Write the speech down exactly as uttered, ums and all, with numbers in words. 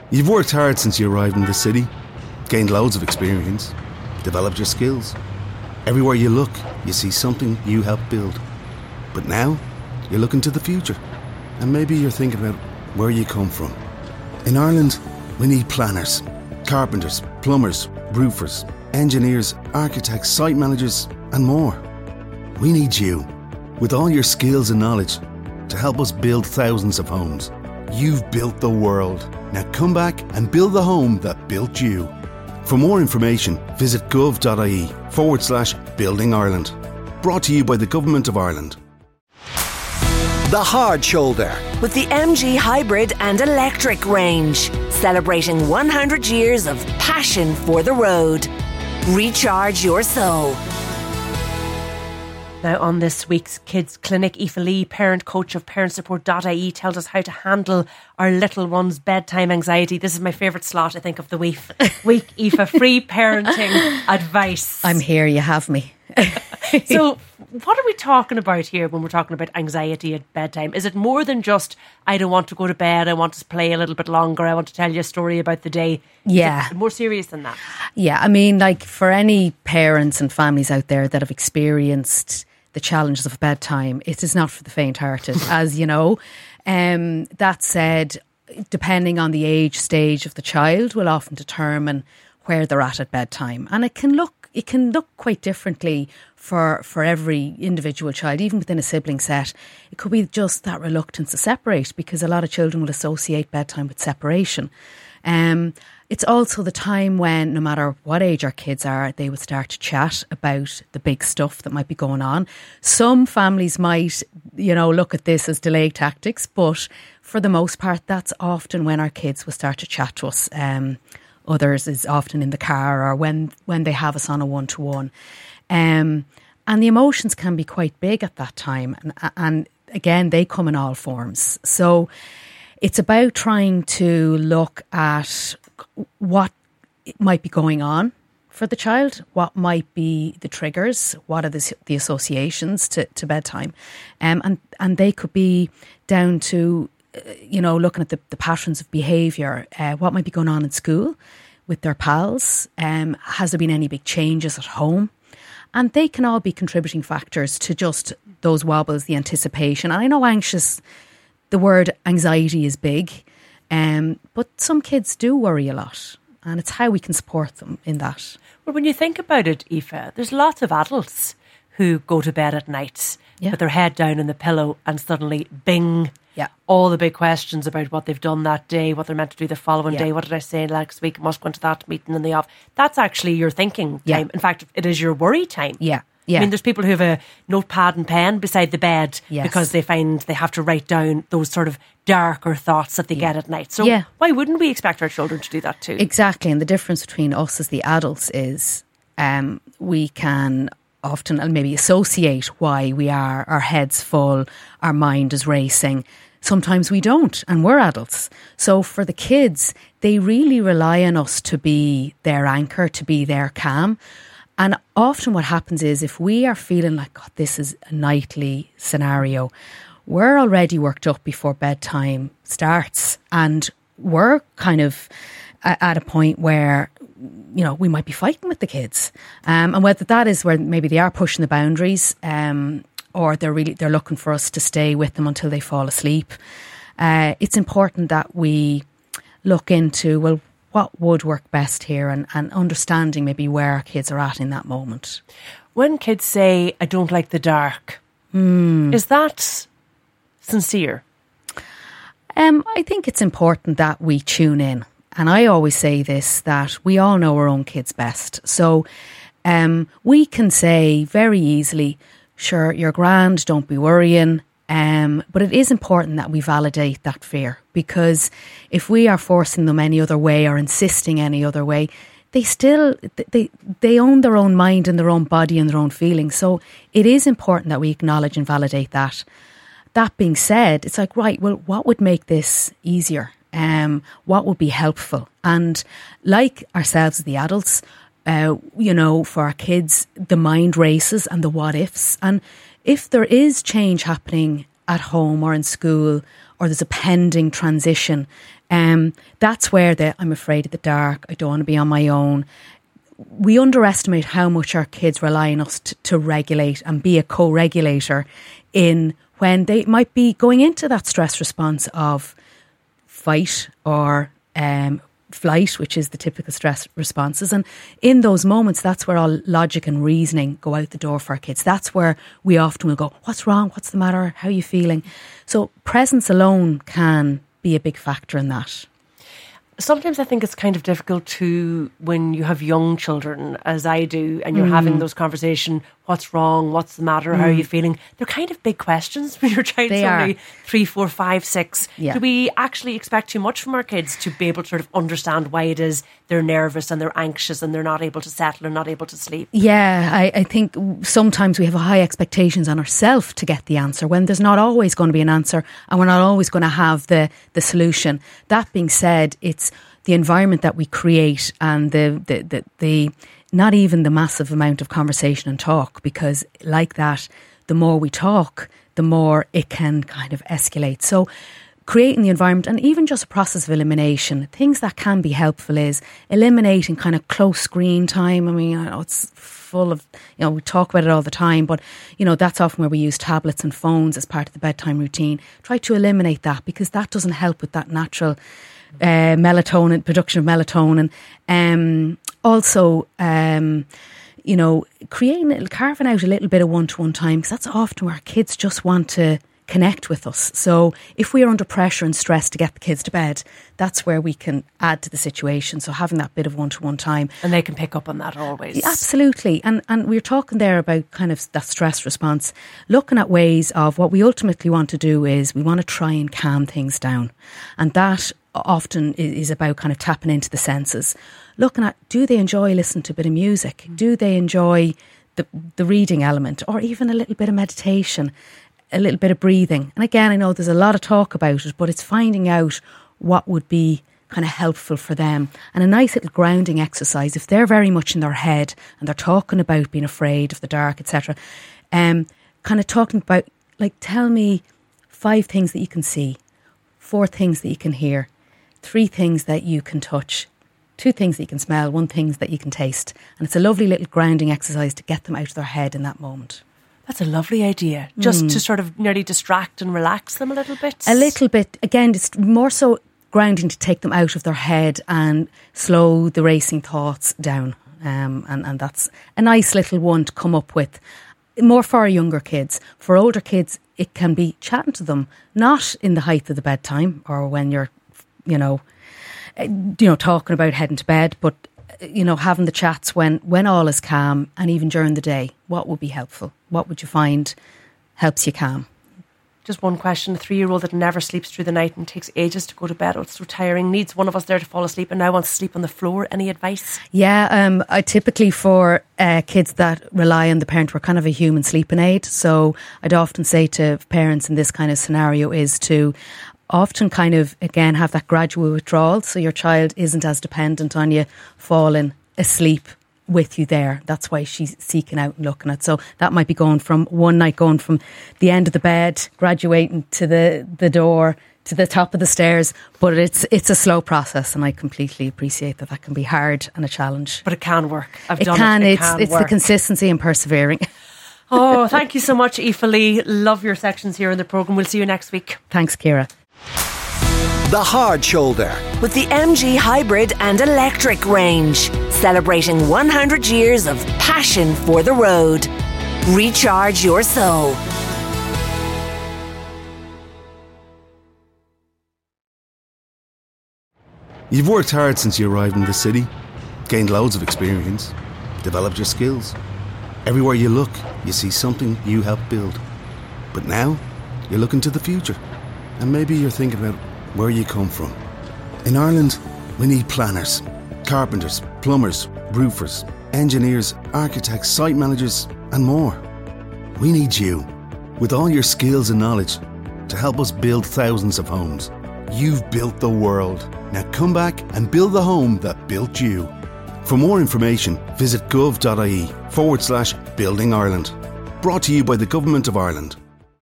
You've worked hard since you arrived in the city, gained loads of experience, developed your skills. Everywhere you look, you see something you helped build. But now, you're looking to the future. And maybe you're thinking about where you come from. In Ireland, we need planners, carpenters, plumbers, roofers, engineers, architects, site managers, and more. We need you, with all your skills and knowledge, to help us build thousands of homes. You've built the world. Now come back and build the home that built you. For more information, visit gov.ie forward slash building Ireland. Brought to you by the Government of Ireland. The Hard Shoulder. With the M G Hybrid and Electric range. Celebrating one hundred years of passion for the road. Recharge your soul. Now, on this week's Kids Clinic, Aoife Lee, parent coach of parent support dot I E, tells us how to handle our little one's bedtime anxiety. This is my favourite slot, I think, of the week. Week, Aoife, free parenting advice. I'm here, you have me. So, what are we talking about here when we're talking about anxiety at bedtime? Is it more than just, I don't want to go to bed, I want to play a little bit longer, I want to tell you a story about the day? Yeah. Is it more serious than that? Yeah, I mean, like for any parents and families out there that have experienced the challenges of bedtime, it is not for the faint-hearted, as you know. Um, that said, depending on the age stage of the child will often determine where they're at at bedtime. And it can look it can look quite differently for, for every individual child, even within a sibling set. It could be just that reluctance to separate, because a lot of children will associate bedtime with separation. Um, it's also the time when, no matter what age our kids are, they would start to chat about the big stuff that might be going on. Some families might, you know, look at this as delay tactics, but for the most part, that's often when our kids will start to chat to us. Um, others is often in the car, or when, when they have us on a one-to-one. Um, and the emotions can be quite big at that time. And, and again, they come in all forms. So it's about trying to look at what might be going on for the child, what might be the triggers, what are the, the associations to, to bedtime. Um, and, and they could be down to, uh, you know, looking at the, the patterns of behaviour, uh, what might be going on in school with their pals. Um, has there been any big changes at home? And they can all be contributing factors to just those wobbles, the anticipation. And I know anxious, the word anxiety is big, um, but some kids do worry a lot, and it's how we can support them in that. Well, when you think about it, Aoife, there's lots of adults who go to bed at night Yeah. with their head down in the pillow, and suddenly, bing, Yeah. all the big questions about what they've done that day, what they're meant to do the following Yeah. day. What did I say next week? Must go into that meeting in the office. That's actually your thinking Yeah. time. In fact, it is your worry time. Yeah. Yeah. I mean, there's people who have a notepad and pen beside the bed Yes. because they find they have to write down those sort of darker thoughts that they get at night. So Yeah. why wouldn't we expect our children to do that too? Exactly. And the difference between us as the adults is um, we can often and maybe associate why we are, our head's full, our mind is racing. Sometimes we don't, and we're adults. So for the kids, they really rely on us to be their anchor, to be their calm. And often what happens is if we are feeling like, God, this is a nightly scenario, we're already worked up before bedtime starts. And we're kind of at a point where, you know, we might be fighting with the kids. Um, and whether that is where maybe they are pushing the boundaries, um, or they're really they're looking for us to stay with them until they fall asleep. Uh, it's important that we look into, well, what would work best here, and, and understanding maybe where our kids are at in that moment. When kids say, I don't like the dark, Mm. is that sincere? Um, I think it's important that we tune in. And I always say this, that we all know our own kids best. So um, we can say very easily, sure, you're grand, don't be worrying. Um, but it is important that we validate that fear, because if we are forcing them any other way or insisting any other way, they still, they, they own their own mind and their own body and their own feelings. So it is important that we acknowledge and validate that. That being said, it's like, right, well, what would make this easier? Um, what would be helpful? And like ourselves as the adults, uh, you know, for our kids, the mind races and the what ifs. And if there is change happening at home or in school or there's a pending transition. Um, that's where the I'm afraid of the dark, I don't want to be on my own. We underestimate how much our kids rely on us to, to regulate and be a co-regulator in when they might be going into that stress response of fight or um, flight, which is the typical stress responses. And in those moments, that's where all logic and reasoning go out the door for our kids. That's where we often will go, what's wrong? What's the matter? How are you feeling? So presence alone can be a big factor in that. Sometimes I think it's kind of difficult to, when you have young children, as I do, and you're mm. having those conversations, what's wrong, what's the matter, mm. how are you feeling? They're kind of big questions when your child's they only are. three, four, five, six. Yeah. Do we actually expect too much from our kids to be able to sort of understand why it is they're nervous and they're anxious and they're not able to settle and not able to sleep? Yeah, I, I think sometimes we have high expectations on ourselves to get the answer when there's not always going to be an answer and we're not always going to have the, the solution. That being said, it's the environment that we create and the, the, the, the not even the massive amount of conversation and talk, because like that, the more we talk, the more it can kind of escalate. So creating the environment, and even just a process of elimination, things that can be helpful is eliminating kind of close screen time. I mean, I know it's full of, you know, we talk about it all the time, but, you know, that's often where we use tablets and phones as part of the bedtime routine. Try to eliminate that, because that doesn't help with that natural Uh, melatonin, production of melatonin. Um, also, um, you know, creating, carving out a little bit of one-to-one time, because that's often where our kids just want to connect with us. So if we are under pressure and stress to get the kids to bed, that's where we can add to the situation. So having that bit of one-to-one time. And they can pick up on that always. Absolutely. And and we were talking there about kind of that stress response, looking at ways of what we ultimately want to do is we want to try and calm things down. And that often is about kind of tapping into the senses, looking at, do they enjoy listening to a bit of music? Do they enjoy the the reading element, or even a little bit of meditation, a little bit of breathing? And again, I know there's a lot of talk about it, but it's finding out what would be kind of helpful for them. And a nice little grounding exercise, if they're very much in their head and they're talking about being afraid of the dark, et cetera, um, kind of talking about, like, tell me five things that you can see, four things that you can hear, three things that you can touch, two things that you can smell, one thing that you can taste. And it's a lovely little grounding exercise to get them out of their head in that moment. That's a lovely idea. Just mm. to sort of nearly distract and relax them a little bit. A little bit. Again, it's more so grounding to take them out of their head and slow the racing thoughts down. Um, and, and that's a nice little one to come up with. More for our younger kids. For older kids, it can be chatting to them, not in the height of the bedtime or when you're, you know, you know, talking about heading to bed, but, you know, having the chats when, when all is calm, and even during the day. What would be helpful? What would you find helps you calm? Just one question. A three-year-old that never sleeps through the night and takes ages to go to bed. Oh, it's so tiring. Needs one of us there to fall asleep and now wants to sleep on the floor. Any advice? Yeah, um, I typically for uh, kids that rely on the parent, we're kind of a human sleeping aid. So I'd often say to parents in this kind of scenario is to often kind of, again, have that gradual withdrawal, so your child isn't as dependent on you falling asleep with you there. That's why she's seeking out and looking at. So that might be going from one night, going from the end of the bed, graduating to the, the door, to the top of the stairs. But it's it's a slow process, and I completely appreciate that that can be hard and a challenge. But it can work. I've it done can, it. It it's, can It's work. the consistency and persevering. Oh, thank you so much, Aoife Lee. Love your sections here in the programme. We'll see you next week. Thanks, Ciara. The Hard Shoulder. With the M G Hybrid and Electric range, celebrating one hundred years of passion for the road. Recharge your soul. You've worked hard since you arrived in the city, gained loads of experience, developed your skills. Everywhere you look, you see something you helped build. But now, you're looking to the future. And maybe you're thinking about where you come from. In Ireland, we need planners, carpenters, plumbers, roofers, engineers, architects, site managers, and more. We need you, with all your skills and knowledge, to help us build thousands of homes. You've built the world. Now come back and build the home that built you. For more information, visit gov.ie forward slash building Ireland. Brought to you by the Government of Ireland.